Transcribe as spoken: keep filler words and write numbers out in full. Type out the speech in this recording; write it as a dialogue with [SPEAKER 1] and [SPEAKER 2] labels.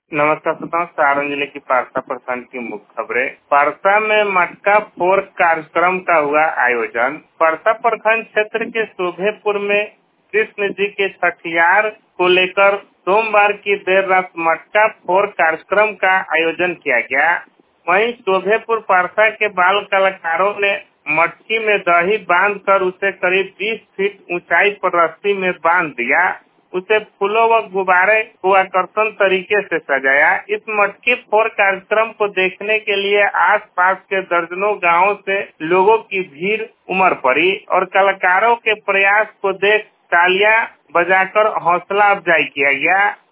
[SPEAKER 1] नमस्कार श्रोताओं, सारण जिले की पारसा प्रखंड की मुख्य खबरें। पारसा में मटका फोड़ कार्यक्रम का हुआ आयोजन। पारसा प्रखंड क्षेत्र के शोभेपुर में कृष्ण जी के छठियार को लेकर सोमवार की देर रात मटका फोड़ कार्यक्रम का आयोजन किया गया। वहीं शोभेपुर पारसा के बाल कलाकारों ने मटकी में दही बांधकर उसे करीब बीस फीट ऊंचाई पर रस्सी में बांध दिया। उसे फूलों व गुब्बारे को आकर्षण तरीके से सजाया। इस मटकी फोड़ कार्यक्रम को देखने के लिए आसपास के दर्जनों गांवों से लोगों की भीड़ उमड़ पड़ी और कलाकारों के प्रयास को देख तालियां बजाकर हौसला अफजाई किया गया।